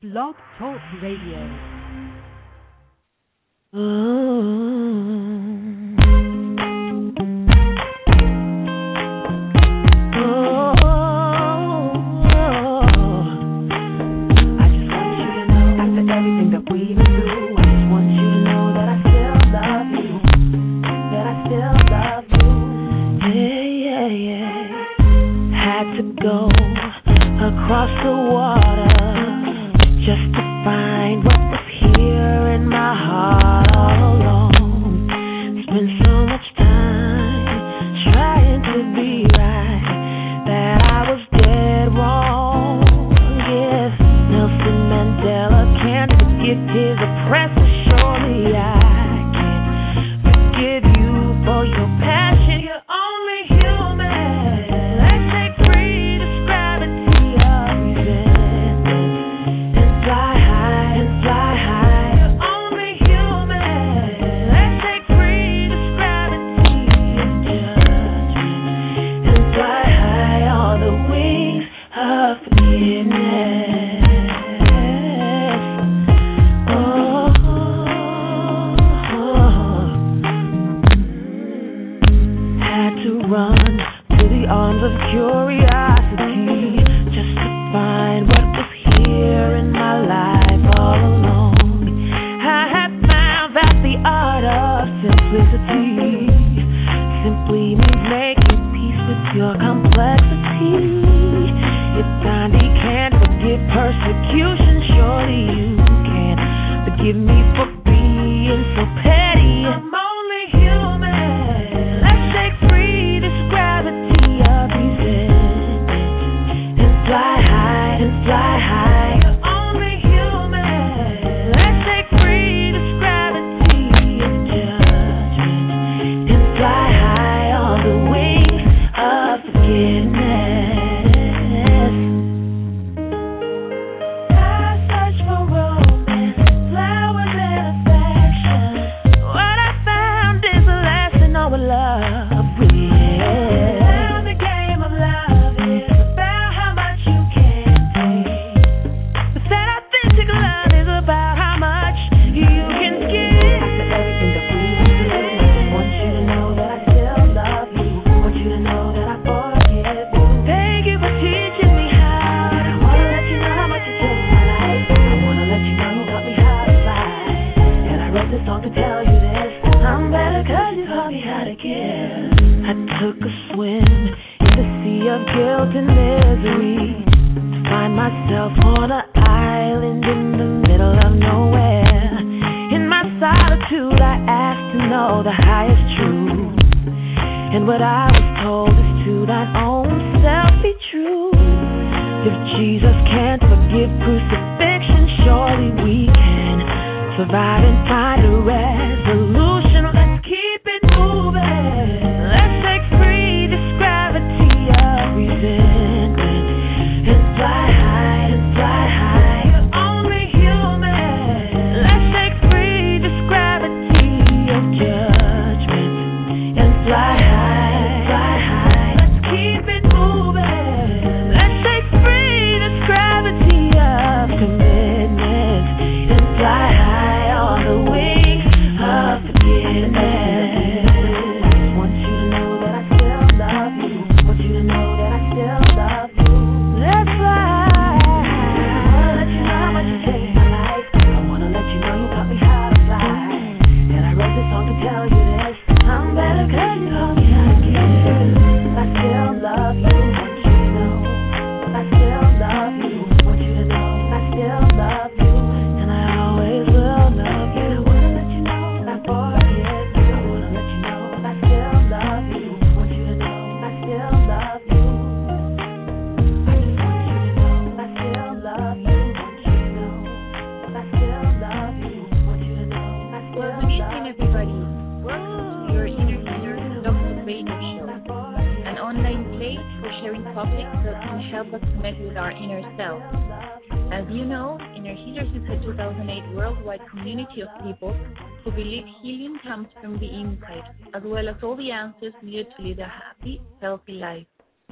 Blog Talk Radio. Across the water just to find what was here in my heart all along. Spent so much time trying to be right that I was dead wrong. Yes, Nelson Mandela can't forgive his oppressor. Surely I can forgive you for your passion. You're only human. Let's take free this gravity of resentment and fly high and fly high. You're only human. Let's take free this gravity of judgment and fly high on the wings of forgiveness. Had to run to the arms of curiosity just to find what was here in my life all along. I had found that the art of simplicity simply means making peace with your complexity. If Gandhi can't forgive persecution, surely you can forgive me for being so petty. I'm only human. Let's take free this gravity of resentment and fly high and fly high. You're only human. Let's take free this gravity of judgment and fly high on the wings of forgiveness. I search for romance, flowers and affection. What I found is a lesson on what love really is. Now the game of love is about how much you can take, but that authentic love is about how much you can give. After everything that we went through, want you to know that I still love you. Want you to know that I forgive you. Thank you for teaching me how. And I wanna let you know how much you changed my life. I wanna let you know you taught me how to fly. And I wrote this song to tell you this. I'm better 'cause you taught me how to give. I took a swim in the sea of guilt and misery to find myself on an island in the middle of nowhere. In my solitude, I asked to know the highest truth, and what I was told is to thine own self be true. If Jesus can't forgive crucifixion, surely we can survive and find a resolution. Let's keep it moving. Let's take free this gravity of resentment and fly high and fly high. You're only human. Let's take free this gravity of judgment and fly high, fly high. Let's keep it moving. Let's take free this gravity of commitment and fly high on the wings of forgiveness. Want you to know that I still love you. Want you to know that I still love you. Let's fly. I wanna let you know how much you changed my life. I wanna let you know you taught me how to fly. And I wrote this song to tell you this. I'm better 'cause you taught me how to give. I still love you. Want you to know I still love you. Want you to know I still love you. And I always will love you. I wanna let you know I forgive you. I wanna let you know I still love you. Want you to know I still love you. I just want you to know I still love you. Want you to know I still love you. Want you to know I still Well, love good you. evening, everybody. Welcome to your Inner Healer Doctor Radio Show, an online place for sharing topics that can help us connect with our inner self. As you know, Inner Healers is a 2008 worldwide community of people who believe healing comes from the inside, as well as all the answers needed to lead a happy, healthy life.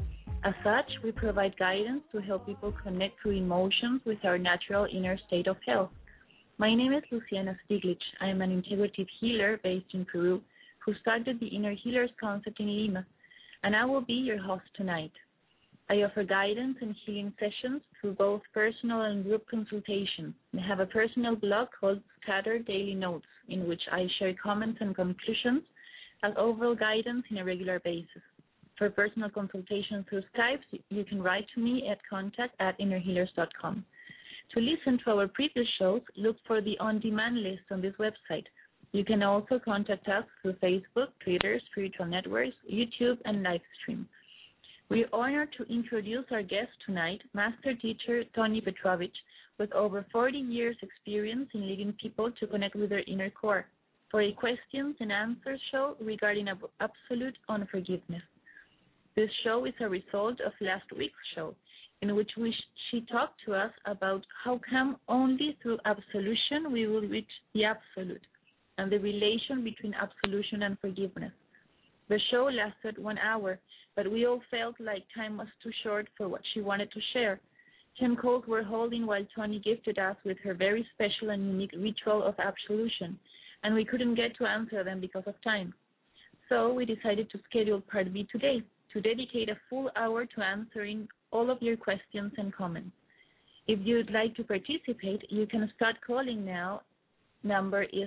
As such, we provide guidance to help people connect through emotions with our natural inner state of health. My name is Luciana Stiglitz. I am an integrative healer based in Peru who started the Inner Healers concept in Lima, and I will be your host tonight. I offer guidance and healing sessions through both personal and group consultations. I have a personal blog called Scattered Daily Notes, in which I share comments and conclusions as overall guidance on a regular basis. For personal consultations through Skype, you can write to me at contact@innerhealers.com. To listen to our previous shows, look for the on-demand list on this website. You can also contact us through Facebook, Twitter, spiritual networks, YouTube, and Livestream. We are honored to introduce our guest tonight, Master Teacher Tony Petrovich, with over 40 years' experience in leading people to connect with their inner core, for a questions and answers show regarding absolute unforgiveness. This show is a result of last week's show, in which she talked to us about how come only through absolution we will reach the absolute, and the relation between absolution and forgiveness. The show lasted 1 hour, but we all felt like time was too short for what she wanted to share. 10 calls were holding while Tony gifted us with her very special and unique ritual of absolution, and we couldn't get to answer them because of time. So we decided to schedule part B today, to dedicate a full hour to answering all of your questions and comments. If you'd like to participate, you can start calling now. Number is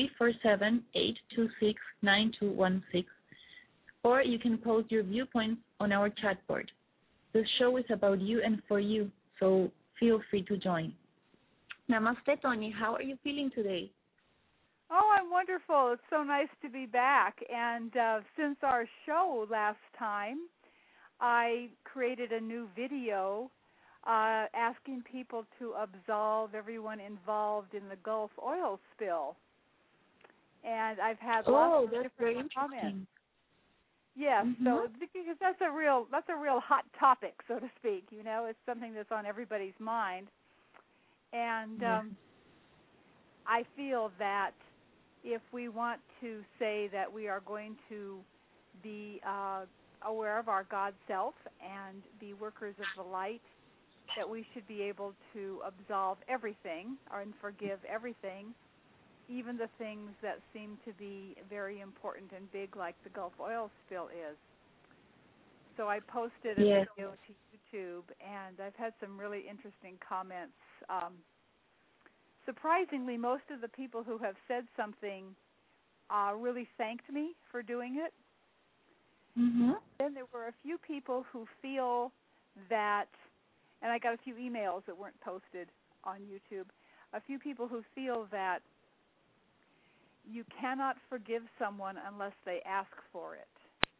347-826-9216. Or you can post your viewpoints on our chat board. This show is about you and for you, so feel free to join. Namaste, Tony. How are you feeling today? Oh, I'm wonderful. It's so nice to be back. And since our show last time, I created a new video asking people to absolve everyone involved in the Gulf oil spill. And I've had lots of different comments. Yes, so because that's a real hot topic, so to speak. You know, it's something that's on everybody's mind, and I feel that if we want to say that we are going to be aware of our God self and be workers of the light, that we should be able to absolve everything and forgive everything, even the things that seem to be very important and big, like the Gulf oil spill is. So I posted a video to YouTube, and I've had some really interesting comments. Surprisingly, most of the people who have said something really thanked me for doing it. Then there were a few people who feel that, and I got a few emails that weren't posted on YouTube, a few people who feel that you cannot forgive someone unless they ask for it.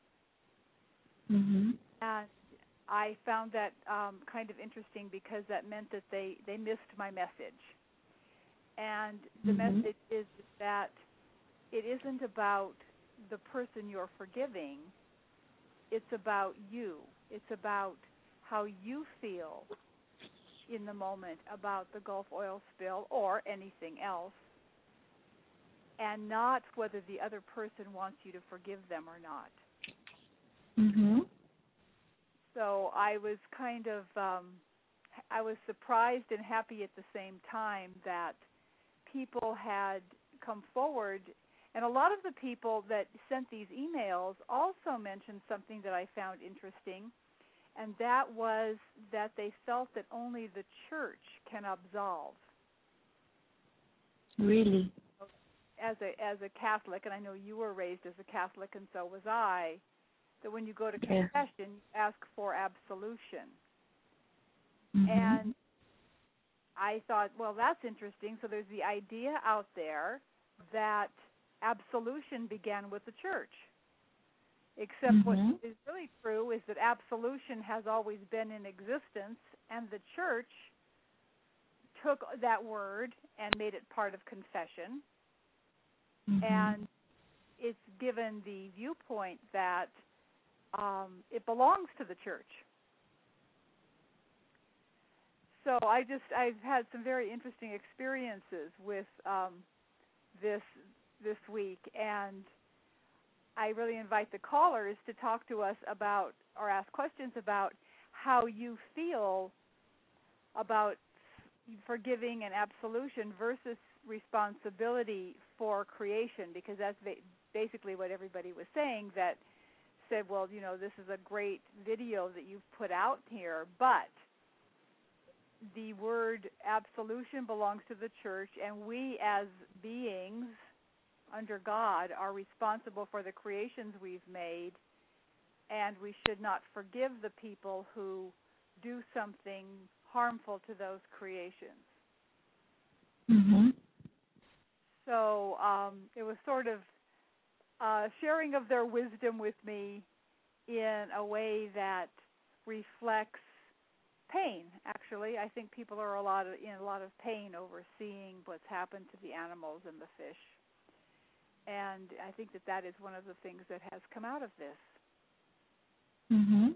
And I found that kind of interesting because that meant that they missed my message. And the message is that it isn't about the person you're forgiving. It's about you. It's about how you feel in the moment about the Gulf oil spill or anything else, and not whether the other person wants you to forgive them or not. So I was kind of, I was surprised and happy at the same time that people had come forward, and a lot of the people that sent these emails also mentioned something that I found interesting, and that was that they felt that only the church can absolve. Really? As a Catholic, and I know you were raised as a Catholic, and so was I, that when you go to confession, you ask for absolution. And I thought, well, that's interesting. So there's the idea out there that absolution began with the church. Except what is really true is that absolution has always been in existence, and the church took that word and made it part of confession. And it's given the viewpoint that it belongs to the church. So I've had some very interesting experiences with this week, and I really invite the callers to talk to us about or ask questions about how you feel about forgiving and absolution versus responsibility for creation, because that's basically what everybody was saying, that said, well, this is a great video that you've put out here, but the word absolution belongs to the church, and we as beings under God are responsible for the creations we've made, and we should not forgive the people who do something harmful to those creations. Mhm. So it was sort of sharing of their wisdom with me in a way that reflects pain. Actually, I think people are in a lot of pain over seeing what's happened to the animals and the fish, and I think that is one of the things that has come out of this. Mhm.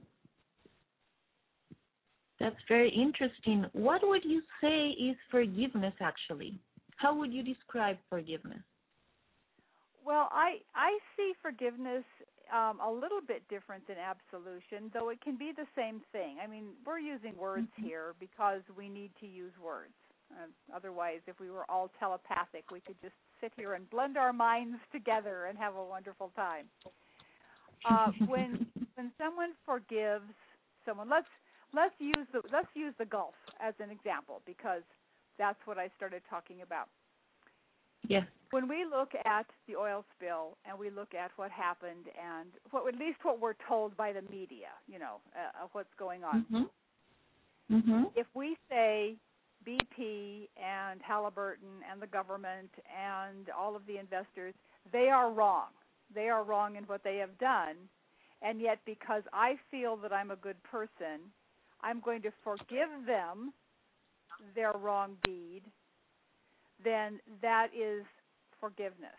That's very interesting. What would you say is forgiveness, actually? How would you describe forgiveness? Well, I see forgiveness a little bit different than absolution, though it can be the same thing. I mean, we're using words here because we need to use words. Otherwise, if we were all telepathic, we could just sit here and blend our minds together and have a wonderful time. When someone forgives someone, let's use the Gulf as an example, because that's what I started talking about. Yes. When we look at the oil spill and we look at what happened and at least what we're told by the media, of what's going on. Mm-hmm. Mm-hmm. If we say BP and Halliburton and the government and all of the investors, they are wrong. They are wrong in what they have done, and yet because I feel that I'm a good person, I'm going to forgive them their wrong deed, then that is forgiveness.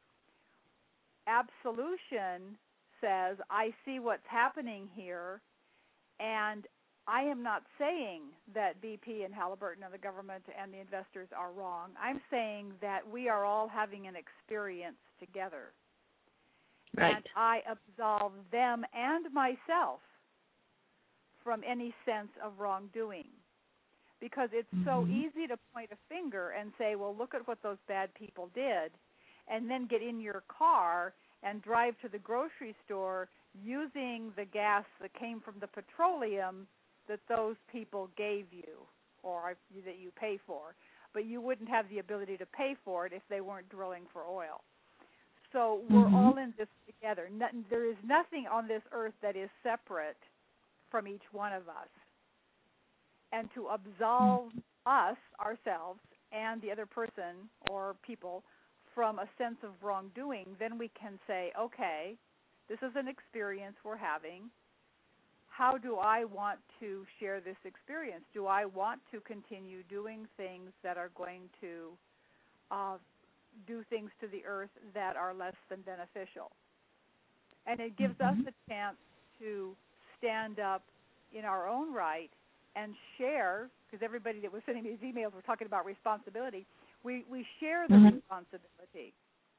Absolution says, I see what's happening here, and I am not saying that BP and Halliburton and the government and the investors are wrong. I'm saying that we are all having an experience together. Right. And I absolve them and myself from any sense of wrongdoing. Because it's so easy to point a finger and say, well, look at what those bad people did, and then get in your car and drive to the grocery store using the gas that came from the petroleum that those people gave you or that you pay for. But you wouldn't have the ability to pay for it if they weren't drilling for oil. So we're all in this together. There is nothing on this earth that is separate from each one of us. And to absolve us, ourselves, and the other person or people from a sense of wrongdoing, then we can say, okay, this is an experience we're having. How do I want to share this experience? Do I want to continue doing things that are going to do things to the earth that are less than beneficial? And it gives us a chance to stand up in our own right and share, because everybody that was sending me these emails were talking about responsibility. We share the responsibility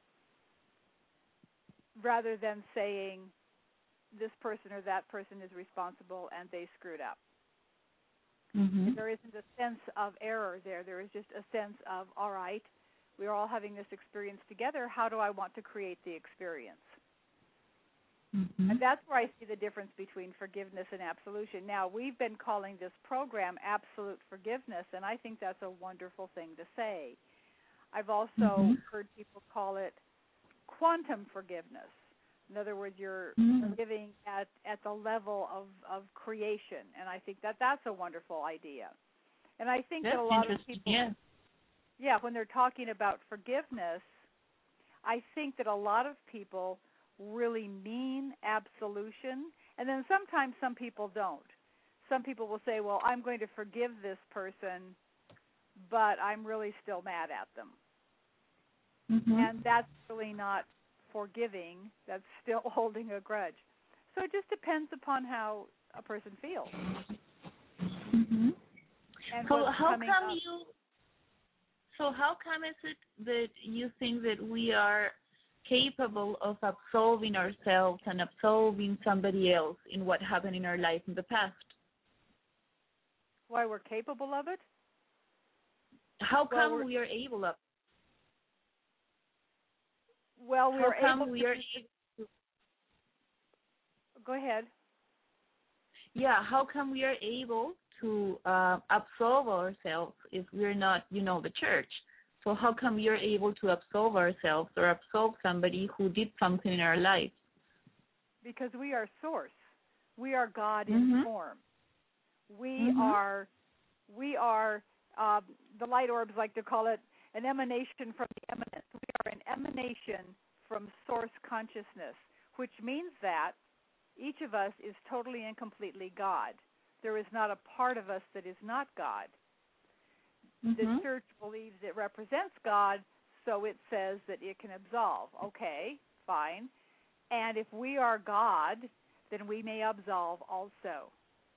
rather than saying this person or that person is responsible and they screwed up. There isn't a sense of error there. There is just a sense of, all right, we're all having this experience together. How do I want to create the experience? And that's where I see the difference between forgiveness and absolution. Now, we've been calling this program Absolute Forgiveness, and I think that's a wonderful thing to say. I've also heard people call it quantum forgiveness. In other words, you're forgiving at the level of creation, and I think that's a wonderful idea. And I think that a lot of people, when they're talking about forgiveness, I think that a lot of people really mean absolution, and then sometimes some people don't. Some people will say, well, I'm going to forgive this person, but I'm really still mad at them. And that's really not forgiving. That's still holding a grudge. So it just depends upon how a person feels. And So how come is it that you think that we are capable of absolving ourselves and absolving somebody else in what happened in our life in the past? Why we're capable of it? How come we are able of? Well, we're able we are able. Go ahead. Yeah, how come we are able to absolve ourselves if we're not, the church? So how come we are able to absolve ourselves or absolve somebody who did something in our life? Because we are source. We are God in form. We are, the light orbs like to call it, an emanation from the eminence. We are an emanation from source consciousness, which means that each of us is totally and completely God. There is not a part of us that is not God. The church believes it represents God, so it says that it can absolve. Okay, fine. And if we are God, then we may absolve also.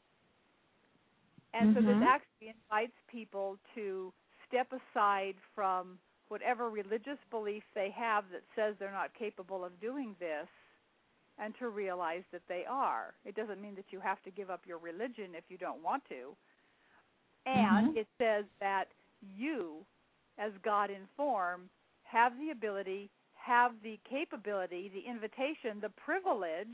And so this actually invites people to step aside from whatever religious belief they have that says they're not capable of doing this, and to realize that they are. It doesn't mean that you have to give up your religion if you don't want to. And it says that you, as God in form, have the ability, have the capability, the invitation, the privilege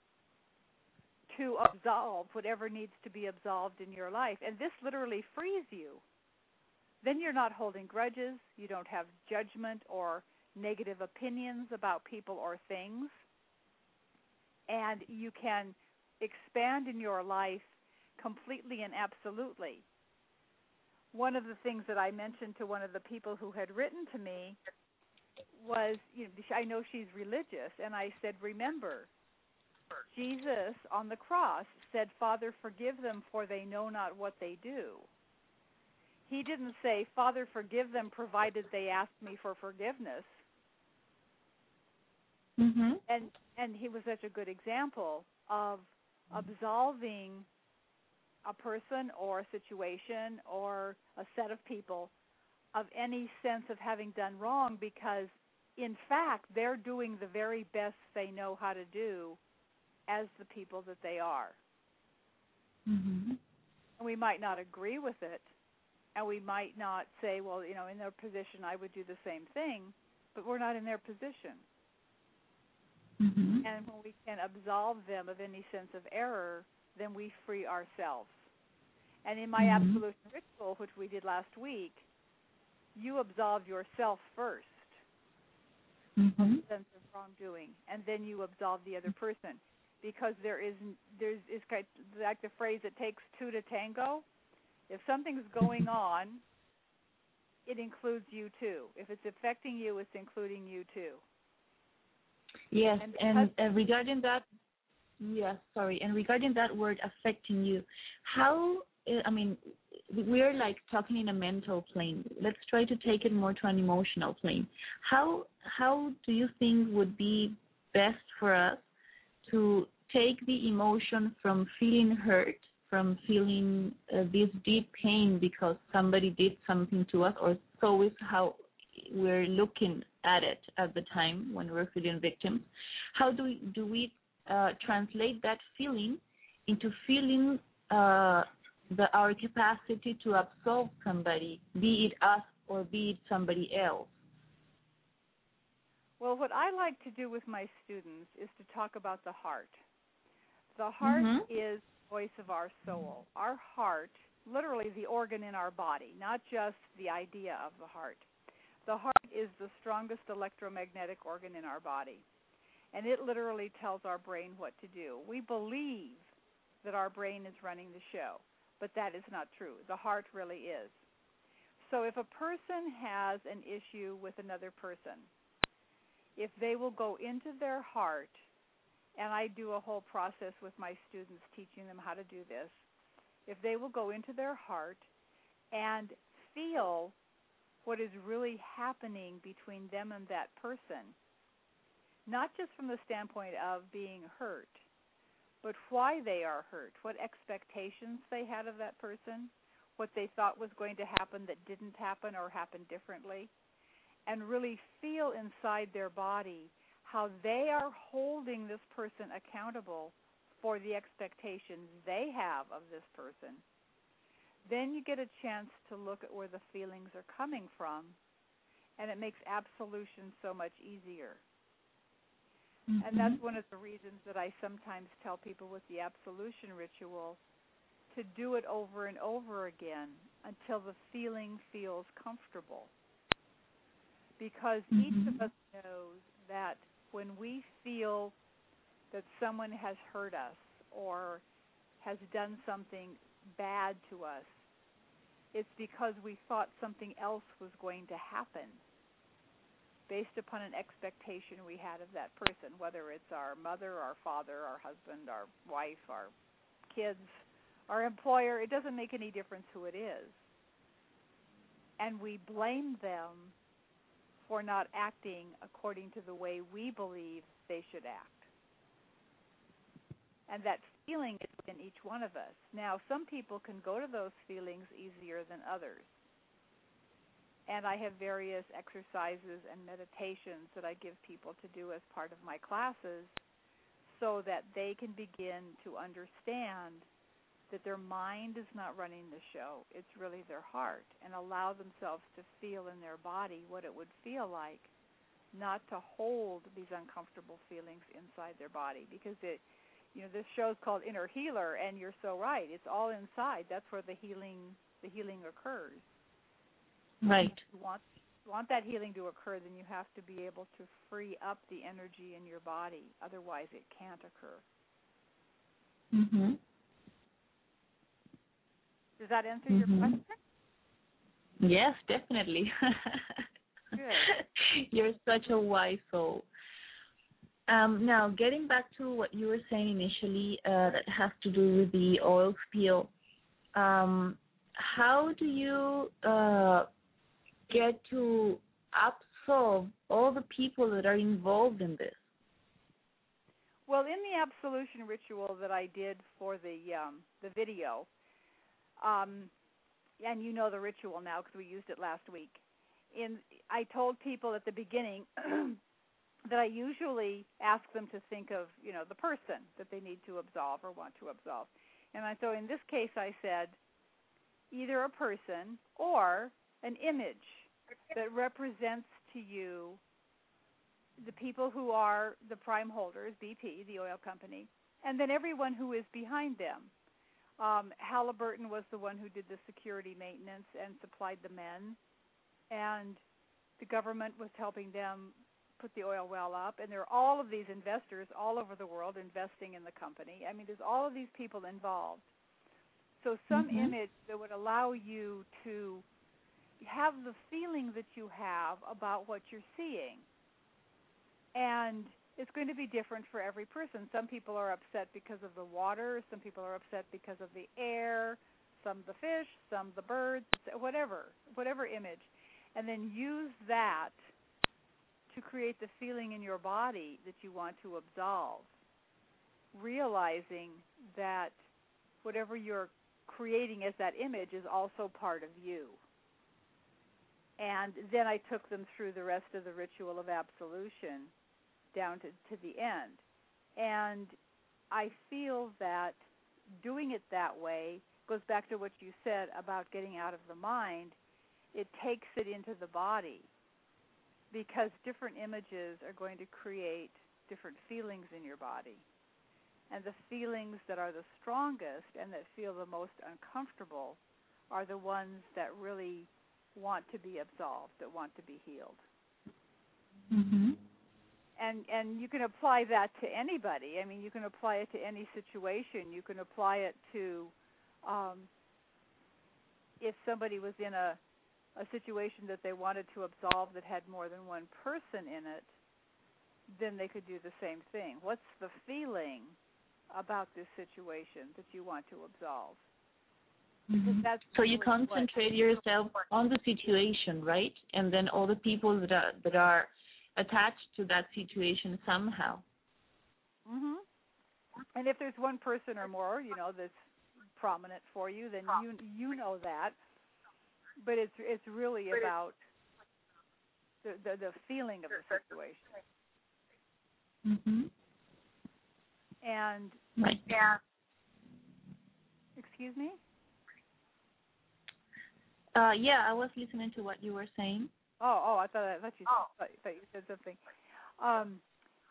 to absolve whatever needs to be absolved in your life. And this literally frees you. Then you're not holding grudges. You don't have judgment or negative opinions about people or things. And you can expand in your life completely and absolutely. One of the things that I mentioned to one of the people who had written to me was, I know she's religious, and I said, remember, Jesus on the cross said, Father, forgive them, for they know not what they do. He didn't say, Father, forgive them, provided they ask me for forgiveness. And he was such a good example of absolving a person or a situation or a set of people of any sense of having done wrong, because, in fact, they're doing the very best they know how to do as the people that they are. And we might not agree with it, and we might not say, well, in their position I would do the same thing, but we're not in their position. And when we can absolve them of any sense of error, then we free ourselves. And in my absolution ritual, which we did last week, you absolve yourself first of the sense of wrongdoing, and then you absolve the other person. Because there's like the phrase, it takes two to tango. If something's going on, it includes you too. If it's affecting you, it's including you too. Yes, and regarding that, and regarding that word affecting you, how, we're like talking in a mental plane. Let's try to take it more to an emotional plane. How do you think would be best for us to take the emotion from feeling hurt, from feeling this deep pain because somebody did something to us, or so is how we're looking at it at the time when we're feeling victims? How do we translate that feeling into feeling our capacity to absolve somebody, be it us or be it somebody else? Well, what I like to do with my students is to talk about the heart. The heart is the voice of our soul. Our heart, literally the organ in our body, not just the idea of the heart. The heart is the strongest electromagnetic organ in our body, and it literally tells our brain what to do. We believe that our brain is running the show, but that is not true. The heart really is. So if a person has an issue with another person, if they will go into their heart, and I do a whole process with my students teaching them how to do this, if they will go into their heart and feel what is really happening between them and that person, not just from the standpoint of being hurt, but why they are hurt, what expectations they had of that person, what they thought was going to happen that didn't happen or happened differently, and really feel inside their body how they are holding this person accountable for the expectations they have of this person, then you get a chance to look at where the feelings are coming from, and it makes absolution so much easier. Mm-hmm. And that's one of the reasons that I sometimes tell people with the absolution ritual to do it over and over again until the feeling feels comfortable. Because each of us knows that when we feel that someone has hurt us or has done something bad to us, it's because we thought something else was going to happen based upon an expectation we had of that person, whether it's our mother, our father, our husband, our wife, our kids, our employer. It doesn't make any difference who it is. And we blame them for not acting according to the way we believe they should act. And that feeling is within each one of us. Now, some people can go to those feelings easier than others. And I have various exercises and meditations that I give people to do as part of my classes so that they can begin to understand that their mind is not running the show. It's really their heart, and allow themselves to feel in their body what it would feel like not to hold these uncomfortable feelings inside their body. Because this show is called Inner Healer, and you're so right. It's all inside. That's where the healing occurs. Right. If you want that healing to occur, then you have to be able to free up the energy in your body. Otherwise, it can't occur. Mm-hmm. Does that answer your question? Yes, definitely. Good. You're such a wise soul. Now, getting back to what you were saying initially, that has to do with the oil spill. How do you get to absolve all the people that are involved in this? Well, in the absolution ritual that I did for the video, and you know the ritual now because we used it last week. I told people at the beginning that I usually ask them to think of, the person that they need to absolve or want to absolve. And so in this case I said either a person or an image that represents to you the people who are the prime holders, BP, the oil company, and then everyone who is behind them. Halliburton was the one who did the security maintenance and supplied the men, and the government was helping them put the oil well up, and there are all of these investors all over the world investing in the company. I mean, there's all of these people involved. So some image that would allow you to have the feeling that you have about what you're seeing. And it's going to be different for every person. Some people are upset because of the water. Some people are upset because of the air. Some the fish. Some the birds. Whatever image. And then use that to create the feeling in your body that you want to absolve, realizing that whatever you're creating as that image is also part of you. And then I took them through the rest of the ritual of absolution down to the end. And I feel that doing it that way goes back to what you said about getting out of the mind. It takes it into the body, because different images are going to create different feelings in your body. And the feelings that are the strongest and that feel the most uncomfortable are the ones that really want to be absolved, that want to be healed. Mm-hmm. And you can apply that to anybody. I mean, you can apply it to any situation. You can apply it to if somebody was in a situation that they wanted to absolve that had more than one person in it, then they could do the same thing. What's the feeling about this situation that you want to absolve? Mm-hmm. So you concentrate yourself on the situation, right? And then all the people that are attached to that situation somehow. Mm-hmm. And if there's one person or more, that's prominent for you, then you know that. But it's really about the feeling of the situation. Mm-hmm. And right. Excuse me? Yeah, I was listening to what you were saying. I thought you said something. Um,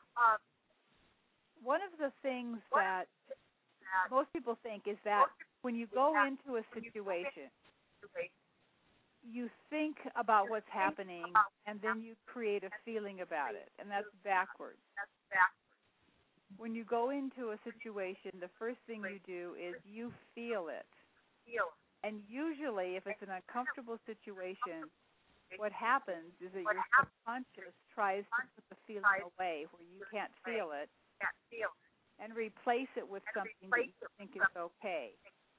one of the things that most people think is that when you go into a situation, you think about what's happening and then you create a feeling about it, and that's backwards. When you go into a situation, the first thing you do is you feel it. And usually, if it's an uncomfortable situation, what happens is that your subconscious tries to put the feeling away where you can't feel it and replace it with something that you think is okay.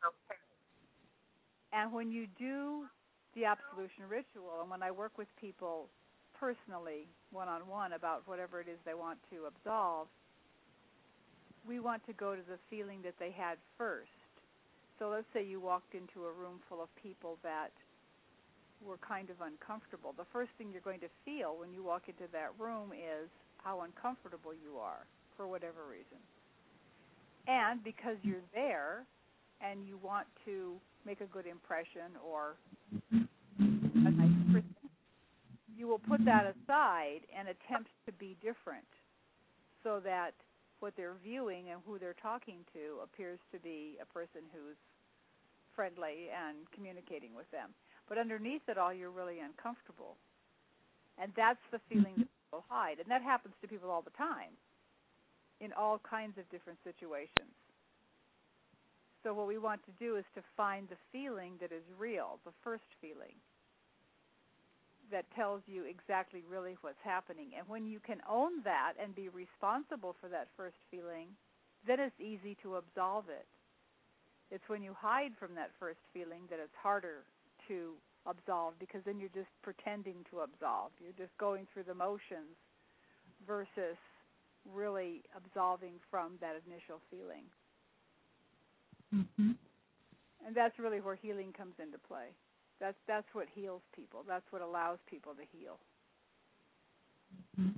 And when you do the absolution ritual, and when I work with people personally, one-on-one, about whatever it is they want to absolve, we want to go to the feeling that they had first. So let's say you walked into a room full of people that were kind of uncomfortable. The first thing you're going to feel when you walk into that room is how uncomfortable you are for whatever reason. And because you're there and you want to make a good impression or a nice person, you will put that aside and attempt to be different so that what they're viewing and who they're talking to appears to be a person who's friendly and communicating with them. But underneath it all, you're really uncomfortable. And that's the feeling that people hide. And that happens to people all the time in all kinds of different situations. So what we want to do is to find the feeling that is real, the first feeling that tells you exactly really what's happening. And when you can own that and be responsible for that first feeling, then it's easy to absolve it. It's when you hide from that first feeling that it's harder to absolve, because then you're just pretending to absolve. You're just going through the motions versus really absolving from that initial feeling. Mm-hmm. And that's really where healing comes into play. That's what heals people. That's what allows people to heal. Mm-hmm.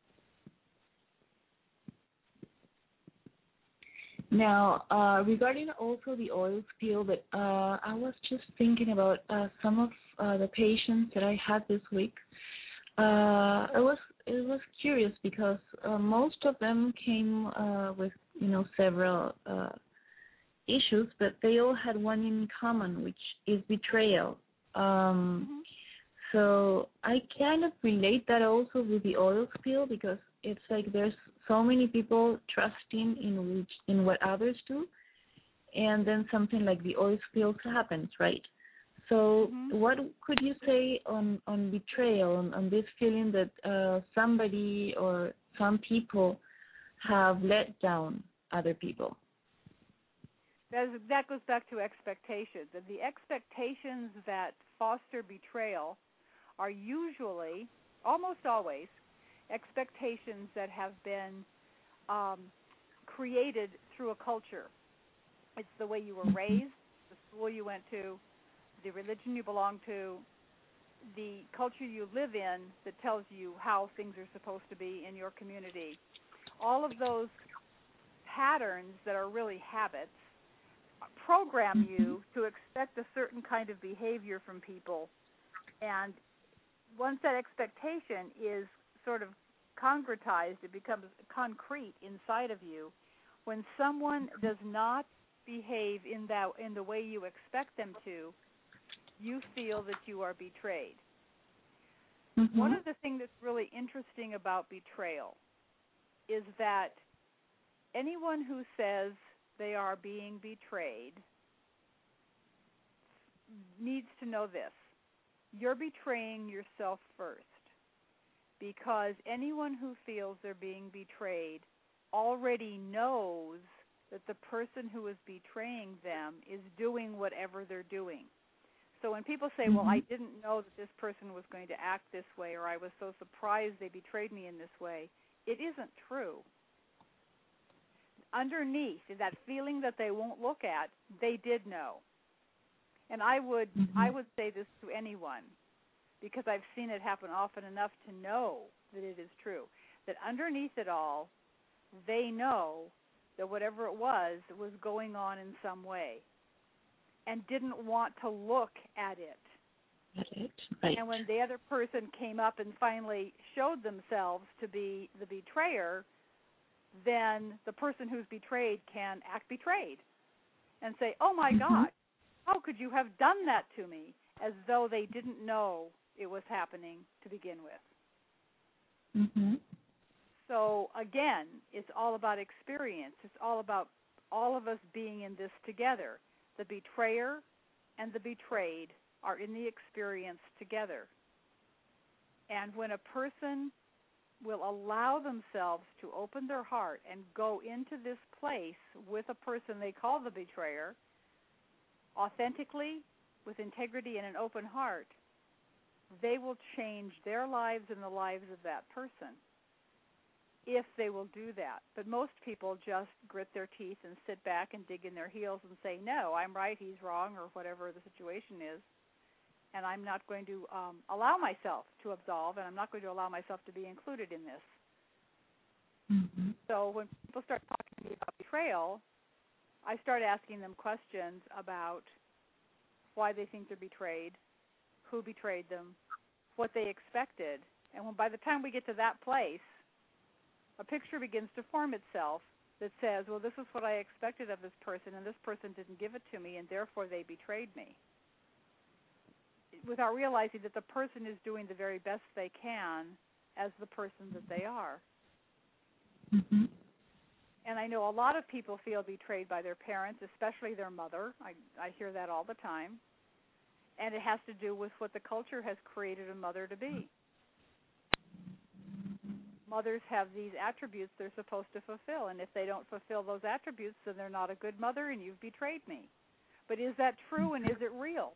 Now, regarding also the oil spill, but I was just thinking about some of the patients that I had this week. It was curious because most of them came with several issues, but they all had one in common, which is betrayal. So I kind of relate that also with the oil spill, because it's like there's so many people trusting in what others do, and then something like the oil spill happens, right? So what could you say on betrayal, on this feeling that somebody or some people have let down other people? That goes back to expectations. And the expectations that foster betrayal are usually, almost always, expectations that have been created through a culture. It's the way you were raised, the school you went to, the religion you belong to, the culture you live in that tells you how things are supposed to be in your community. All of those patterns that are really habits program you to expect a certain kind of behavior from people. And once that expectation is sort of concretized, it becomes concrete inside of you. When someone does not behave in the way you expect them to, you feel that you are betrayed. Mm-hmm. One of the things that's really interesting about betrayal is that anyone who says they are being betrayed needs to know this. You're betraying yourself first, because anyone who feels they're being betrayed already knows that the person who is betraying them is doing whatever they're doing. So when people say, well, I didn't know that this person was going to act this way, or I was so surprised they betrayed me in this way, it isn't true. Underneath that feeling that they won't look at, they did know. And I would say this to anyone, because I've seen it happen often enough to know that it is true, that underneath it all, they know that whatever it was going on in some way, and didn't want to look at it Got it. Right. And when the other person came up and finally showed themselves to be the betrayer, then the person who's betrayed can act betrayed and say, oh, my God, how could you have done that to me? As though they didn't know it was happening to begin with. So, again, it's all about experience. It's all about all of us being in this together. The betrayer and the betrayed are in the experience together. And when a person will allow themselves to open their heart and go into this place with a person they call the betrayer, authentically, with integrity and an open heart, they will change their lives and the lives of that person if they will do that. But most people just grit their teeth and sit back and dig in their heels and say, no, I'm right, he's wrong, or whatever the situation is. And I'm not going to allow myself to absolve, and I'm not going to allow myself to be included in this. So when people start talking to me about betrayal, I start asking them questions about why they think they're betrayed, who betrayed them, what they expected. And when by the time we get to that place, a picture begins to form itself that says, well, this is what I expected of this person, and this person didn't give it to me, and therefore they betrayed me, without realizing that the person is doing the very best they can as the person that they are. And I know a lot of people feel betrayed by their parents, especially their mother. I hear that all the time. And it has to do with what the culture has created a mother to be. Mothers have these attributes they're supposed to fulfill, and if they don't fulfill those attributes, then they're not a good mother and you've betrayed me. But is that true, and is it real?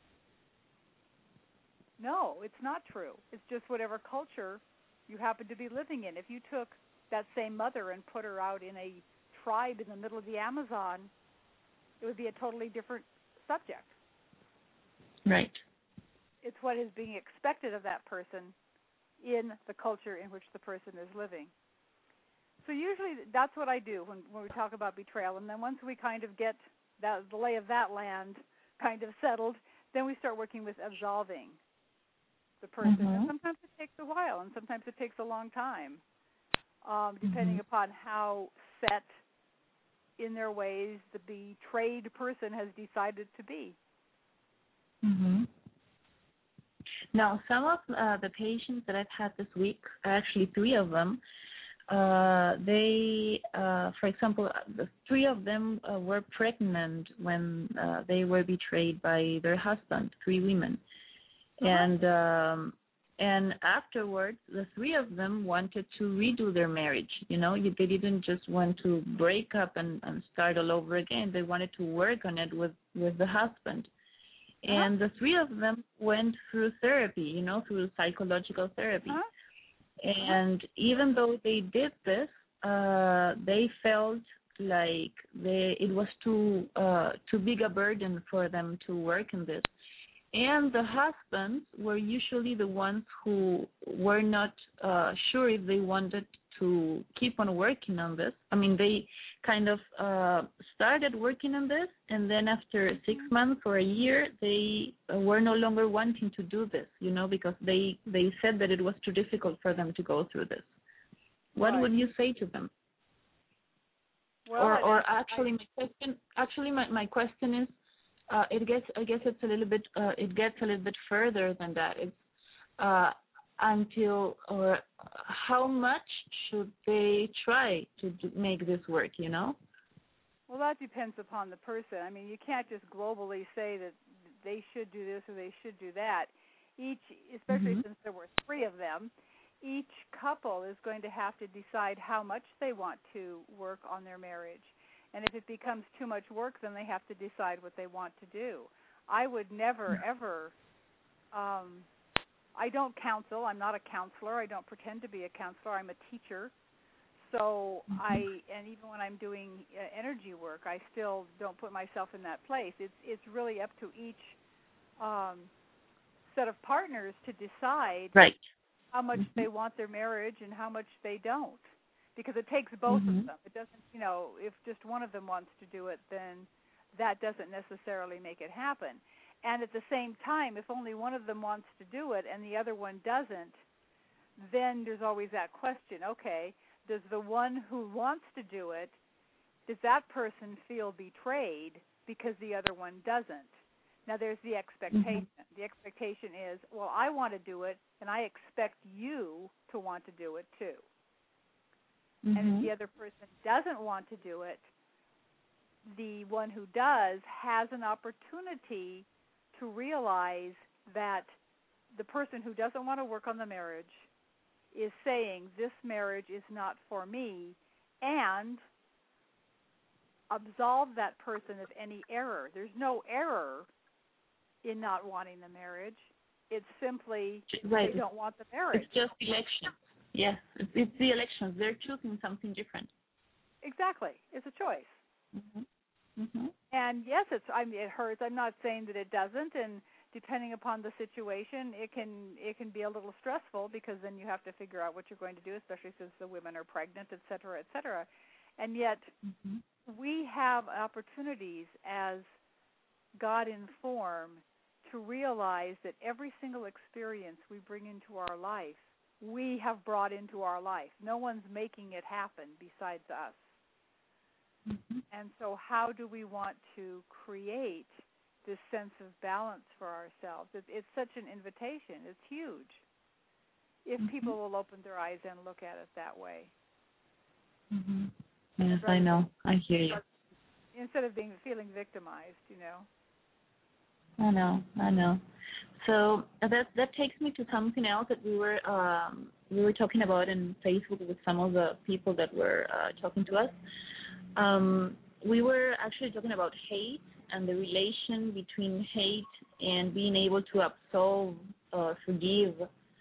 No, it's not true. It's just whatever culture you happen to be living in. If you took that same mother and put her out in a tribe in the middle of the Amazon, it would be a totally different subject. Right. It's what is being expected of that person in the culture in which the person is living. So usually that's what I do when we talk about betrayal. And then once we kind of get the lay of that land kind of settled, then we start working with absolving the person. And sometimes it takes a while, and sometimes it takes a long time, depending upon how set in their ways the betrayed person has decided to be. Now, some of the patients that I've had this week, actually 3 of them, they, for example, the 3 of them were pregnant when they were betrayed by their husband, 3 women. And afterwards, the 3 of them wanted to redo their marriage. You know, they didn't just want to break up and start all over again. They wanted to work on it with the husband. And the 3 of them went through therapy, you know, through psychological therapy. And even though they did this, they felt like it was too big a burden for them to work in this. And the husbands were usually the ones who were not sure if they wanted to keep on working on this. I mean, they kind of started working on this, and then after 6 months or a year, they were no longer wanting to do this, you know, because they said that it was too difficult for them to go through this. What would you say to them? Well, or actually, my question is, I guess it's a little bit. It gets a little bit further than that. It's until or how much should they try to make this work? You know. Well, that depends upon the person. I mean, you can't just globally say that they should do this or they should do that. Each, especially since there were 3 of them, each couple is going to have to decide how much they want to work on their marriage. And if it becomes too much work, then they have to decide what they want to do. I would never, ever, I don't counsel. I'm not a counselor. I don't pretend to be a counselor. I'm a teacher. So and even when I'm doing energy work, I still don't put myself in that place. It's really up to each set of partners to decide how much they want their marriage and how much they don't. Because it takes both of them. It doesn't, you know, if just one of them wants to do it, then that doesn't necessarily make it happen. And at the same time, if only one of them wants to do it and the other one doesn't, then there's always that question, okay, does the one who wants to do it, does that person feel betrayed because the other one doesn't? Now, there's the expectation. The expectation is, well, I want to do it, and I expect you to want to do it too. And if the other person doesn't want to do it, the one who does has an opportunity to realize that the person who doesn't want to work on the marriage is saying, this marriage is not for me, and absolve that person of any error. There's no error in not wanting the marriage. It's simply they don't want the marriage. It's just elections. Yes, it's the elections. They're choosing something different. Exactly. It's a choice. And yes, it hurts. I'm not saying that it doesn't, and depending upon the situation, it can be a little stressful, because then you have to figure out what you're going to do, especially since the women are pregnant, et cetera, et cetera. And yet we have opportunities as God informed to realize that every single experience we bring into our life, we have brought into our life. No one's making it happen besides us. And so how do we want to create this sense of balance for ourselves? It's such an invitation. It's huge if people will open their eyes and look at it that way. Yes, I know. I hear you. Instead of feeling victimized, I know. So that takes me to something else that we were talking about in Facebook with some of the people that were talking to us. We were actually talking about hate and the relation between hate and being able to absolve, forgive,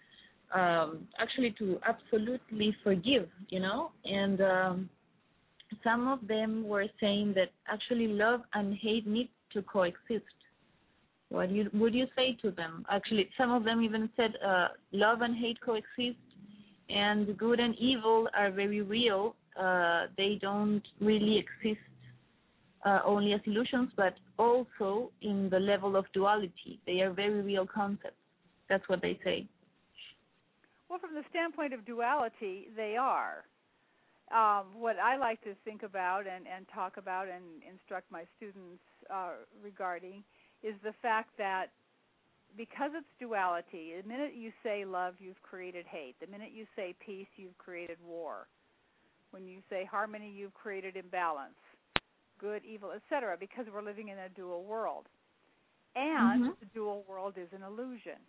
actually to absolutely forgive, and some of them were saying that actually love and hate need to coexist. What would you say to them? Actually, some of them even said love and hate coexist, and good and evil are very real. They don't really exist only as illusions, but also in the level of duality. They are very real concepts. That's what they say. Well, from the standpoint of duality, they are. What I like to think about and talk about and instruct my students regarding is the fact that because it's duality, the minute you say love, you've created hate. The minute you say peace, you've created war. When you say harmony, you've created imbalance, good, evil, etc., because we're living in a dual world. And the dual world is an illusion.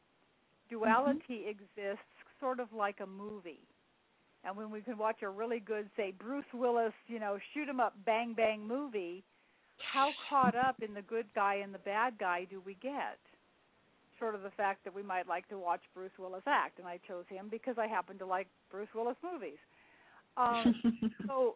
Duality exists sort of like a movie. And when we can watch a really good, say, Bruce Willis, shoot 'em up, bang, bang movie, how caught up in the good guy and the bad guy do we get? Short of the fact that we might like to watch Bruce Willis act, and I chose him because I happen to like Bruce Willis movies. So,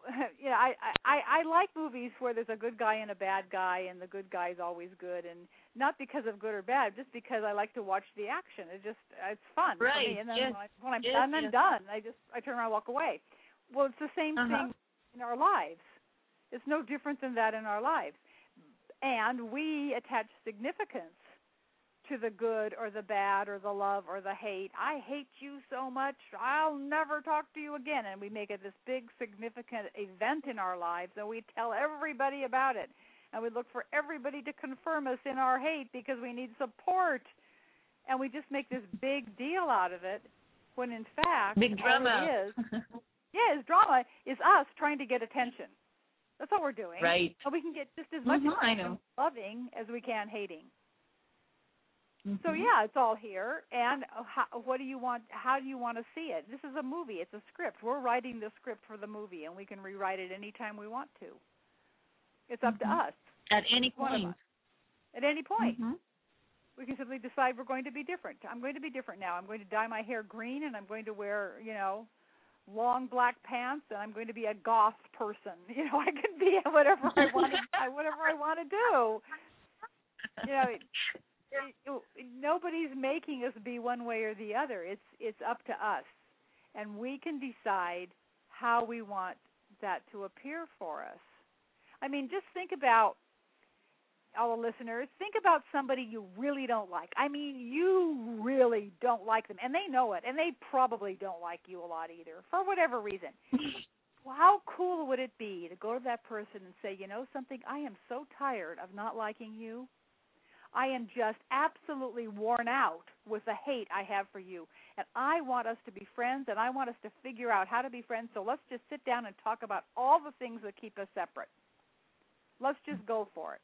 I like movies where there's a good guy and a bad guy, and the good guy is always good, and not because of good or bad, just because I like to watch the action. It's fun for me. And then when I'm done, I'm done. I turn around and walk away. Well, it's the same thing in our lives. It's no different than that in our lives. And we attach significance to the good or the bad or the love or the hate. I hate you so much, I'll never talk to you again. And we make it this big, significant event in our lives, and we tell everybody about it. And we look for everybody to confirm us in our hate because we need support. And we just make this big deal out of it, when in fact, big drama. all it is, drama is us trying to get attention. That's all we're doing. Right. So we can get just as much loving as we can hating. So it's all here. And what do you want? How do you want to see it? This is a movie. It's a script. We're writing the script for the movie, and we can rewrite it anytime we want to. It's up to us. At any point. At any point. We can simply decide we're going to be different. I'm going to be different now. I'm going to dye my hair green, and I'm going to wear, long black pants, and I'm going to be a goth person. I can be whatever I want to do. Nobody's making us be one way or the other. It's up to us, and we can decide how we want that to appear for us. I mean, just think about all the listeners, think about somebody you really don't like. I mean, you really don't like them, and they know it, and they probably don't like you a lot either, for whatever reason. Well, how cool would it be to go to that person and say, you know something, I am so tired of not liking you. I am just absolutely worn out with the hate I have for you. And I want us to be friends, and I want us to figure out how to be friends. So let's just sit down and talk about all the things that keep us separate. Let's just go for it.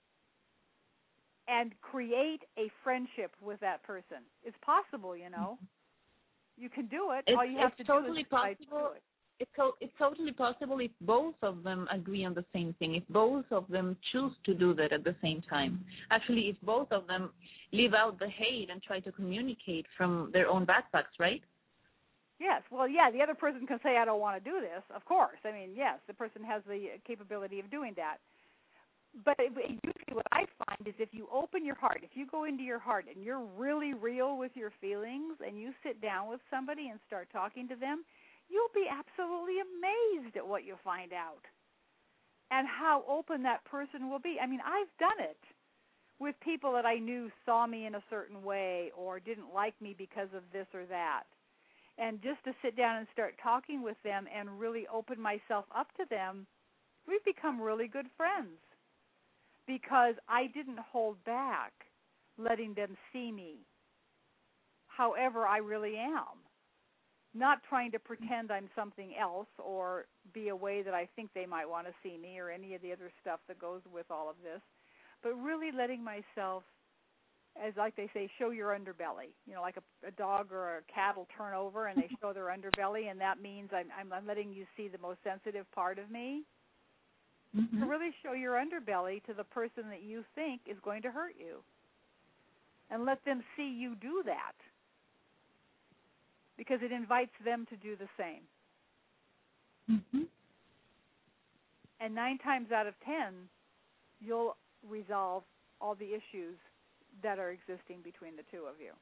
And create a friendship with that person. It's possible, you know. You can do it. All you have to do is decide to do it. It's totally possible if both of them agree on the same thing, if both of them choose to do that at the same time. Actually, if both of them leave out the hate and try to communicate from their own backpacks, right? Yes. Well, yeah, the other person can say, I don't want to do this, of course. I mean, yes, the person has the capability of doing that. But usually what I find is if you open your heart, if you go into your heart and you're really real with your feelings and you sit down with somebody and start talking to them, you'll be absolutely amazed at what you'll find out and how open that person will be. I mean, I've done it with people that I knew saw me in a certain way or didn't like me because of this or that. And just to sit down and start talking with them and really open myself up to them, we've become really good friends because I didn't hold back letting them see me however I really am. Not trying to pretend I'm something else or be a way that I think they might want to see me or any of the other stuff that goes with all of this, but really letting myself, as like they say, show your underbelly. You know, like a dog or a cat will turn over and they show their underbelly, and that means I'm letting you see the most sensitive part of me. Mm-hmm. To really show your underbelly to the person that you think is going to hurt you, and let them see you do that. Because it invites them to do the same. Mm-hmm. And 9 times out of 10, you'll resolve all the issues that are existing between the two of you.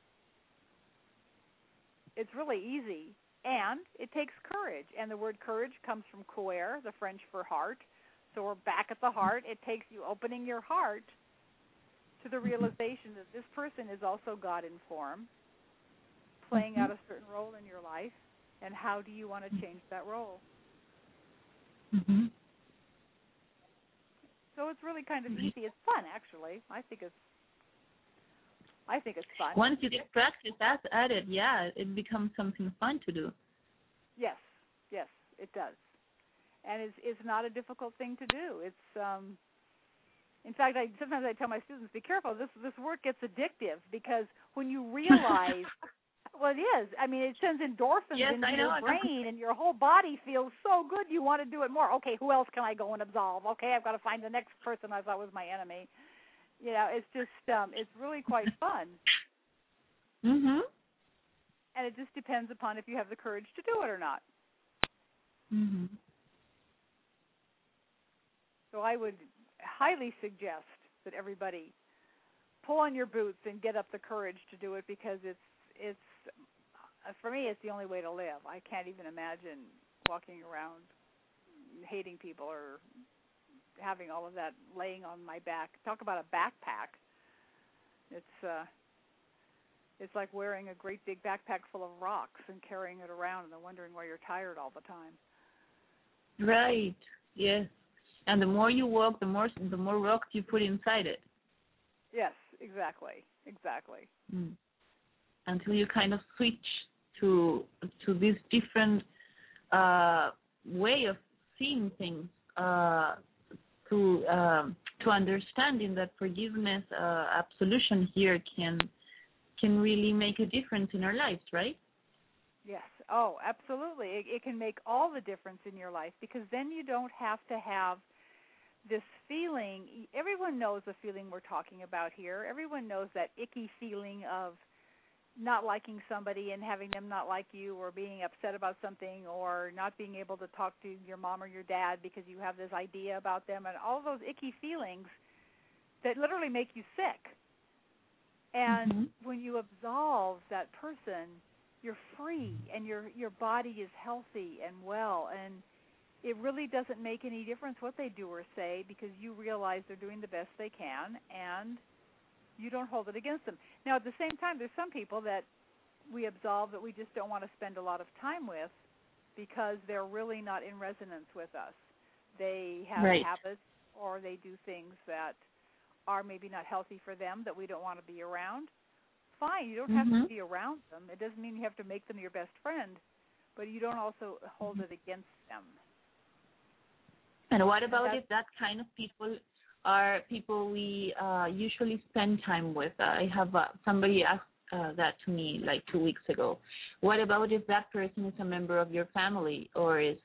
It's really easy, and it takes courage. And the word courage comes from cœur, the French for heart. So we're back at the heart. It takes you opening your heart to the realization that this person is also God in form, playing out a certain role in your life, and how do you want to change that role? Mm-hmm. So it's really kind of easy. It's fun, actually. I think it's fun. Once you get practice at it, yeah, it becomes something fun to do. Yes, it does. And it's not a difficult thing to do. It's in fact, sometimes I tell my students, be careful. This work gets addictive because when you realize. Well, it is. I mean, it sends endorphins into your brain, and your whole body feels so good you want to do it more. Okay, who else can I go and absolve? Okay, I've got to find the next person I thought was my enemy. You know, it's just, it's really quite fun. Mm-hmm. And it just depends upon if you have the courage to do it or not. Mm-hmm. So I would highly suggest that everybody pull on your boots and get up the courage to do it because it's for me, it's the only way to live. I can't even imagine walking around hating people or having all of that laying on my back. Talk about a backpack. It's like wearing a great big backpack full of rocks and carrying it around and then wondering why you're tired all the time. Right. Yes. And the more you walk, the more rocks you put inside it. Yes, exactly. Mm. Until you kind of switch to this different way of seeing things, to understanding that forgiveness, absolution here can really make a difference in our lives, right? Yes. Oh, absolutely. It can make all the difference in your life because then you don't have to have this feeling. Everyone knows the feeling we're talking about here. Everyone knows that icky feeling of not liking somebody and having them not like you or being upset about something or not being able to talk to your mom or your dad because you have this idea about them and all those icky feelings that literally make you sick. And when you absolve that person, you're free and your body is healthy and well, and it really doesn't make any difference what they do or say because you realize they're doing the best they can and you don't hold it against them. Now, at the same time, there's some people that we absolve that we just don't want to spend a lot of time with because they're really not in resonance with us. They have habits or they do things that are maybe not healthy for them that we don't want to be around. Fine, you don't have to be around them. It doesn't mean you have to make them your best friend, but you don't also hold it against them. And what about if that kind of people are people we usually spend time with? I have somebody asked that to me like 2 weeks ago. What about if that person is a member of your family or is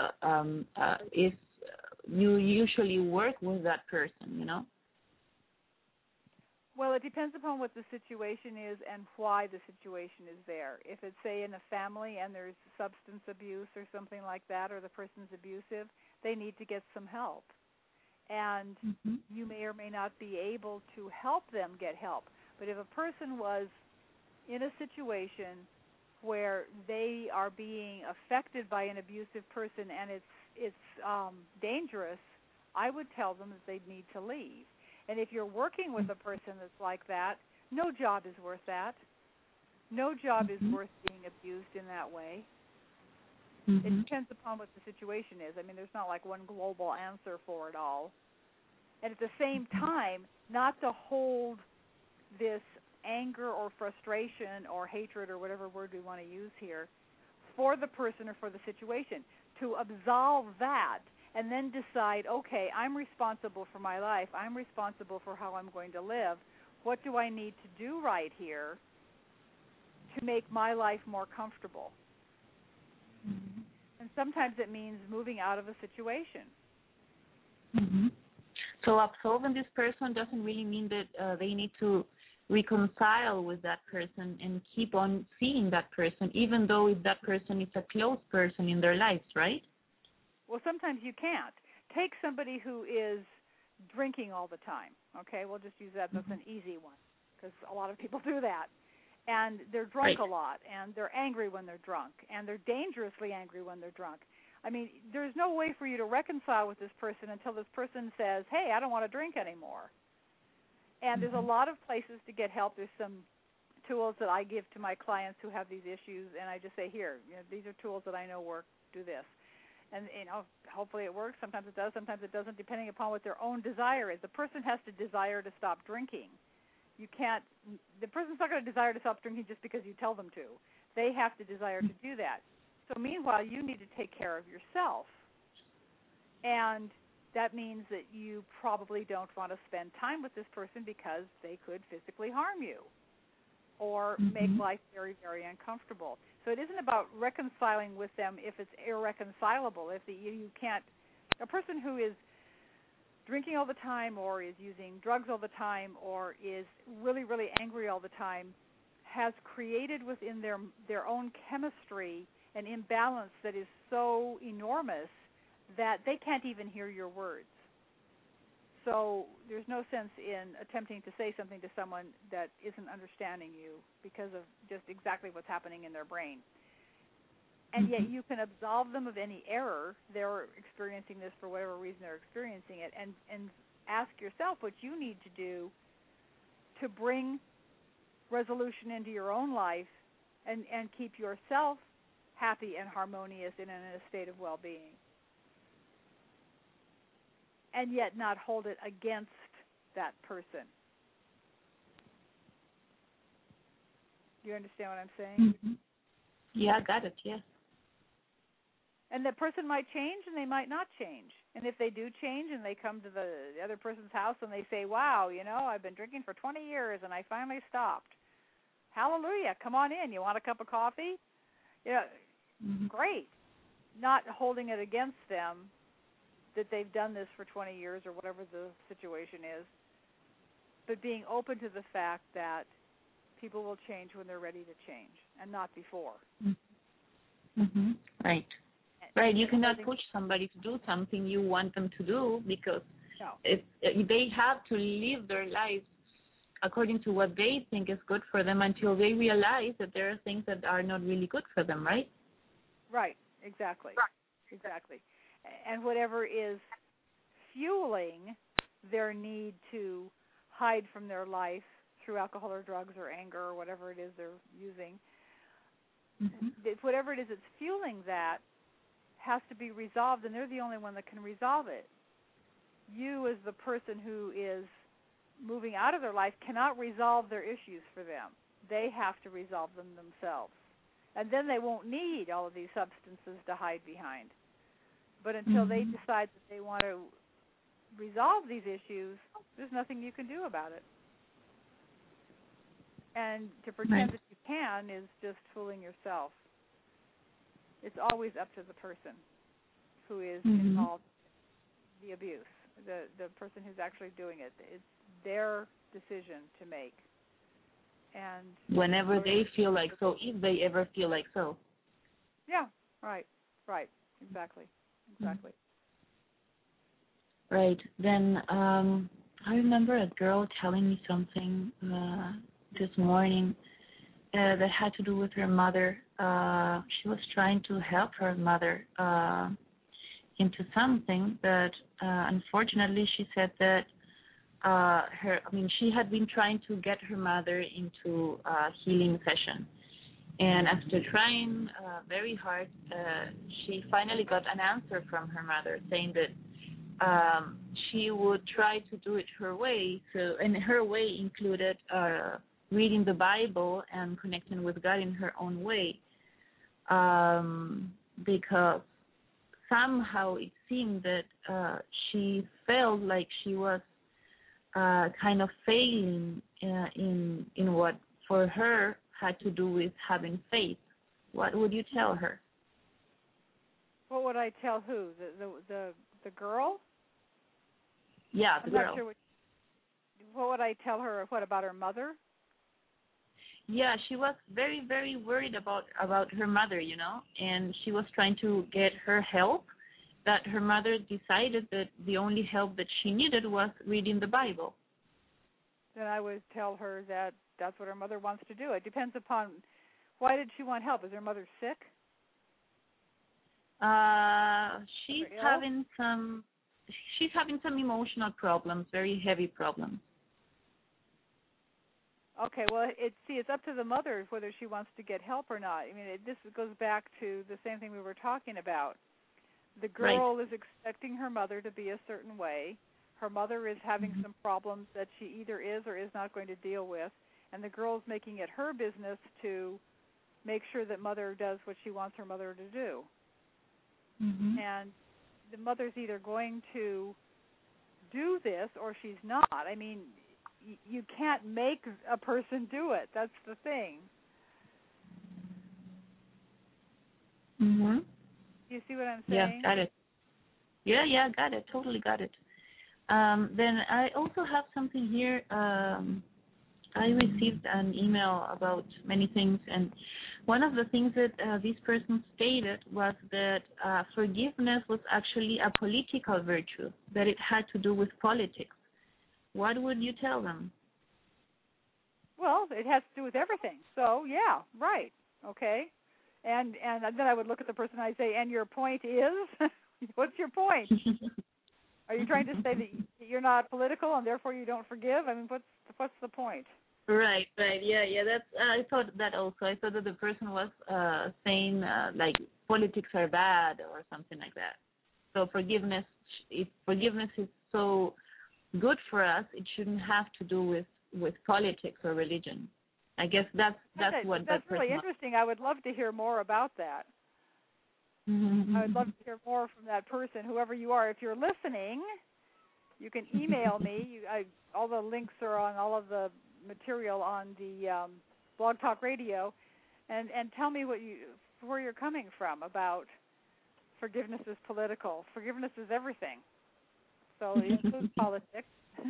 you usually work with that person, you know? Well, it depends upon what the situation is and why the situation is there. If it's, say, in a family and there's substance abuse or something like that, or the person's abusive, they need to get some help. And you may or may not be able to help them get help. But if a person was in a situation where they are being affected by an abusive person and it's dangerous, I would tell them that they need to leave. And if you're working with a person that's like that, no job is worth that. No job is worth being abused in that way. It depends upon what the situation is. I mean, there's not like one global answer for it all. And at the same time, not to hold this anger or frustration or hatred or whatever word we want to use here for the person or for the situation. To absolve that and then decide, okay, I'm responsible for my life. I'm responsible for how I'm going to live. What do I need to do right here to make my life more comfortable? And sometimes it means moving out of a situation. So absolving this person doesn't really mean that they need to reconcile with that person and keep on seeing that person, even though if that person is a close person in their lives, right? Well, sometimes you can't. Take somebody who is drinking all the time, okay? We'll just use that. That's an easy one because a lot of people do that. And they're drunk a lot, and they're angry when they're drunk, and they're dangerously angry when they're drunk. I mean, there's no way for you to reconcile with this person until this person says, hey, I don't want to drink anymore. And there's a lot of places to get help. There's some tools that I give to my clients who have these issues, and I just say, here, these are tools that I know work, do this. And, hopefully it works. Sometimes it does, sometimes it doesn't, depending upon what their own desire is. The person has to desire to stop drinking. The person's not going to desire to stop drinking just because you tell them to. They have to desire to do that. So meanwhile, you need to take care of yourself. And that means that you probably don't want to spend time with this person because they could physically harm you or make life very, very uncomfortable. So it isn't about reconciling with them if it's irreconcilable. If you can't, a person who is drinking all the time or is using drugs all the time or is really, really angry all the time has created within their own chemistry an imbalance that is so enormous that they can't even hear your words. So there's no sense in attempting to say something to someone that isn't understanding you because of just exactly what's happening in their brain. And yet you can absolve them of any error. They're experiencing this for whatever reason they're experiencing it, and ask yourself what you need to do to bring resolution into your own life and keep yourself happy and harmonious and in a state of well-being. And yet not hold it against that person. Do you understand what I'm saying? Yeah, I got it, yes. And the person might change and they might not change. And if they do change and they come to the other person's house and they say, wow, I've been drinking for 20 years and I finally stopped. Hallelujah, come on in. You want a cup of coffee? Great. Not holding it against them that they've done this for 20 years or whatever the situation is, but being open to the fact that people will change when they're ready to change and not before. Right. Right. You cannot push somebody to do something you want them to do because they have to live their lives according to what they think is good for them until they realize that there are things that are not really good for them, right? Right. Exactly. Exactly. and whatever is fueling their need to hide from their life through alcohol or drugs or anger or whatever it is they're using, whatever it is that's fueling that has to be resolved, and they're the only one that can resolve it. You, as the person who is moving out of their life, cannot resolve their issues for them. They have to resolve them themselves. And then they won't need all of these substances to hide behind. But until they decide that they want to resolve these issues, there's nothing you can do about it. And to pretend that you can is just fooling yourself. It's always up to the person who is involved in the abuse, the person who's actually doing it. It's their decision to make. And whenever they feel like so, if they ever feel like so. Yeah, right, exactly. Right. Then I remember a girl telling me something this morning that had to do with her mother. She was trying to help her mother into something, but unfortunately she said that she had been trying to get her mother into a healing session. And after trying very hard, she finally got an answer from her mother saying that she would try to do it her way. And her way included reading the Bible and connecting with God in her own way. Because somehow it seemed that she felt like she was kind of failing in what for her had to do with having faith. What would you tell her? What would I tell who? The girl? Yeah, the girl. I'm not sure what would I tell her? What about her mother? Yeah, she was very, very worried about her mother, and she was trying to get her help. That her mother decided that the only help that she needed was reading the Bible. Then I would tell her that that's what her mother wants to do. It depends upon why did she want help? Is her mother sick? She's having some emotional problems, very heavy problems. Okay, well, it's up to the mother whether she wants to get help or not. I mean, this goes back to the same thing we were talking about. The girl is expecting her mother to be a certain way. Her mother is having some problems that she either is or is not going to deal with, and the girl's making it her business to make sure that mother does what she wants her mother to do. And the mother's either going to do this or she's not. I mean, you can't make a person do it. That's the thing. You see what I'm saying? Yeah, got it. Yeah, got it. Totally got it. Then I also have something here. I received an email about many things, and one of the things that this person stated was that forgiveness was actually a political virtue, that it had to do with politics. What would you tell them? Well, it has to do with everything. So, yeah, right. Okay. And then I would look at the person and I'd say, and your point is? What's your point? Are you trying to say that you're not political and therefore you don't forgive? I mean, what's the point? Right. Yeah. That's. I thought that also. I thought that the person was saying like politics are bad or something like that. So forgiveness, if forgiveness is so good for us, it shouldn't have to do with politics or religion. I guess that's what that That's really interesting. I would love to hear more about that. I would love to hear more from that person, whoever you are. If you're listening, you can email me. All the links are on all of the material on the Blog Talk Radio, and tell me where you're coming from about forgiveness is political. Forgiveness is everything. So it includes politics.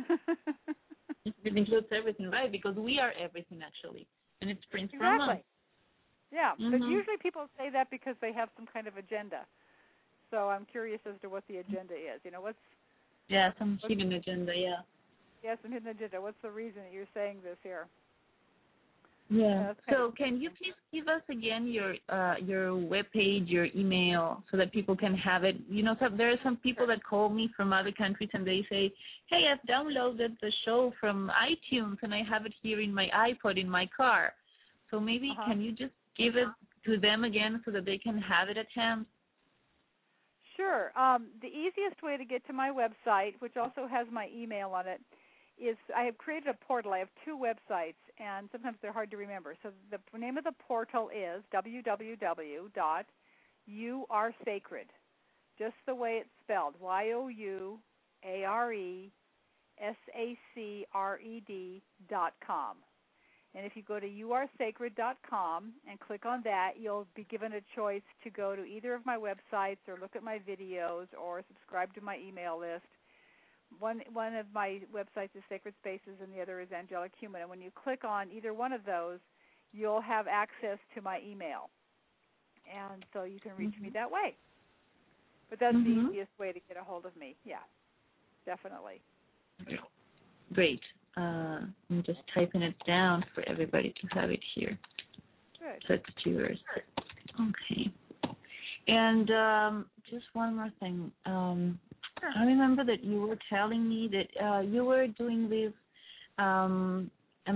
It includes everything, right? Because we are everything, actually, and it springs from us. Yeah, but usually people say that because they have some kind of agenda. So I'm curious as to what the agenda is. What's... Yeah, some hidden agenda, yeah. Yeah, some hidden agenda. What's the reason that you're saying this here? Yeah. So can you please give us again your webpage, your email, so that people can have it? You know, there are some people that call me from other countries and they say, "Hey, I've downloaded the show from iTunes and I have it here in my iPod in my car." So maybe can you just give it to them again so that they can have it at hand? Sure. The easiest way to get to my website, which also has my email on it, is I have created a portal. I have two websites, and sometimes they're hard to remember. So the name of the portal is www.youaresacred, just the way it's spelled, youaresacred.com. And if you go to youaresacred.com and click on that, you'll be given a choice to go to either of my websites or look at my videos or subscribe to my email list. One of my websites is Sacred Spaces and the other is Angelic Human. And when you click on either one of those, you'll have access to my email. And so you can reach me that way. But that's the easiest way to get a hold of me. Yeah, definitely. Great. I'm just typing it down for everybody to have it here. Good. That's yours. Okay. And just one more thing. I remember that you were telling me that you were doing this, in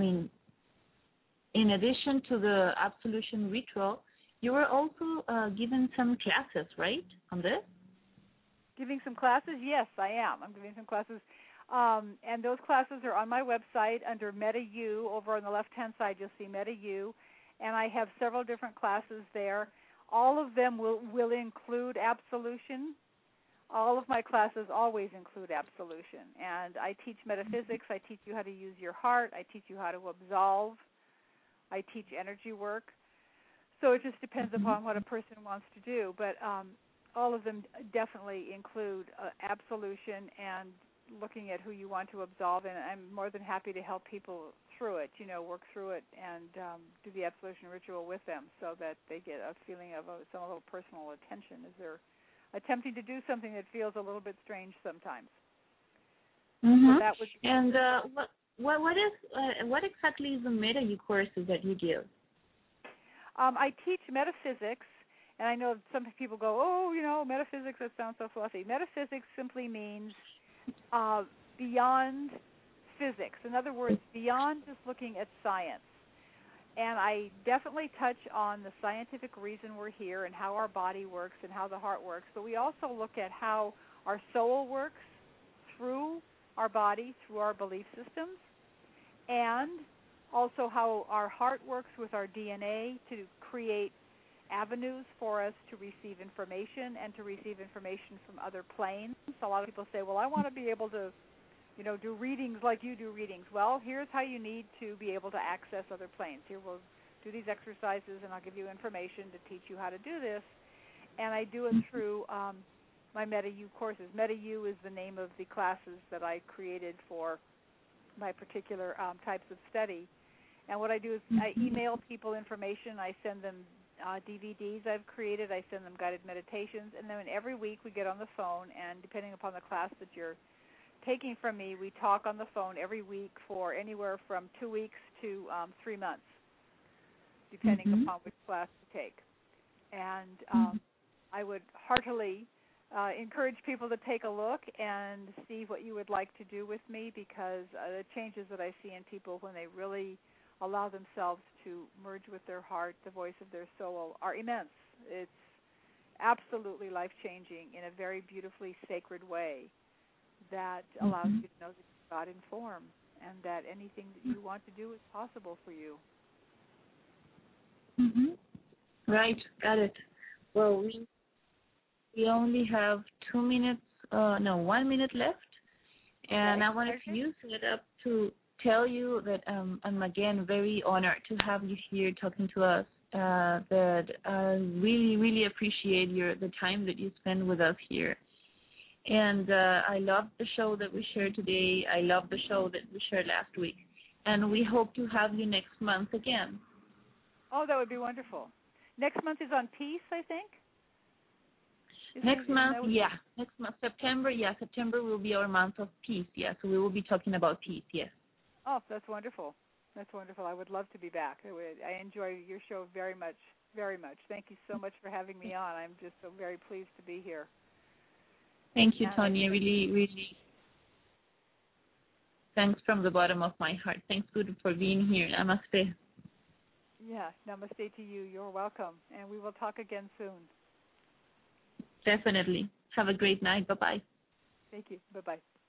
addition to the absolution ritual, you were also giving some classes, right, on this? Giving some classes? Yes, I am. I'm giving some classes. And those classes are on my website under MetaU. Over on the left-hand side, you'll see MetaU. And I have several different classes there. All of them will include absolution. All of my classes always include absolution. And I teach metaphysics. I teach you how to use your heart. I teach you how to absolve. I teach energy work. So it just depends upon what a person wants to do. But all of them definitely include absolution and looking at who you want to absolve. And I'm more than happy to help people through it, work through it and do the absolution ritual with them so that they get a feeling of some little personal attention as they're attempting to do something that feels a little bit strange sometimes. So that would be and what exactly is the MetaU courses that you give? I teach metaphysics, and I know some people go, metaphysics, that sounds so fluffy. Metaphysics simply means beyond physics. In other words, beyond just looking at science. And I definitely touch on the scientific reason we're here and how our body works and how the heart works. But we also look at how our soul works through our body, through our belief systems, and also how our heart works with our DNA to create avenues for us to receive information and to receive information from other planes. A lot of people say, well, I want to be able to do readings like you do readings. Well, here's how you need to be able to access other planes. Here, we'll do these exercises, and I'll give you information to teach you how to do this. And I do it through my MetaU courses. MetaU is the name of the classes that I created for my particular types of study. And what I do is I email people information. I send them DVDs I've created. I send them guided meditations. And then every week we get on the phone, and depending upon the class that you're taking from me, we talk on the phone every week for anywhere from 2 weeks to 3 months, depending upon which class you take. And I would heartily encourage people to take a look and see what you would like to do with me, because the changes that I see in people when they really allow themselves to merge with their heart, the voice of their soul, are immense. It's absolutely life-changing in a very beautifully sacred way that allows you to know that you're God in form and that anything that you want to do is possible for you. Right, got it. Well, we only have 1 minute left, and I wanted to use it up to tell you that I'm again very honored to have you here talking to us. That I really, really appreciate the time that you spend with us here. And I love the show that we shared today. I love the show that we shared last week. And we hope to have you next month again. Oh, that would be wonderful. Next month is on peace, I think? Next month, September. Yeah, September will be our month of peace. Yeah, so we will be talking about peace, yes. Oh, that's wonderful. That's wonderful. I would love to be back. I enjoy your show very much, very much. Thank you so much for having me on. I'm just so very pleased to be here. Thank you, Tonya. Really, really. Thanks from the bottom of my heart. Thanks for being here. Namaste. Yeah, namaste to you. You're welcome. And we will talk again soon. Definitely. Have a great night. Bye-bye. Thank you. Bye-bye.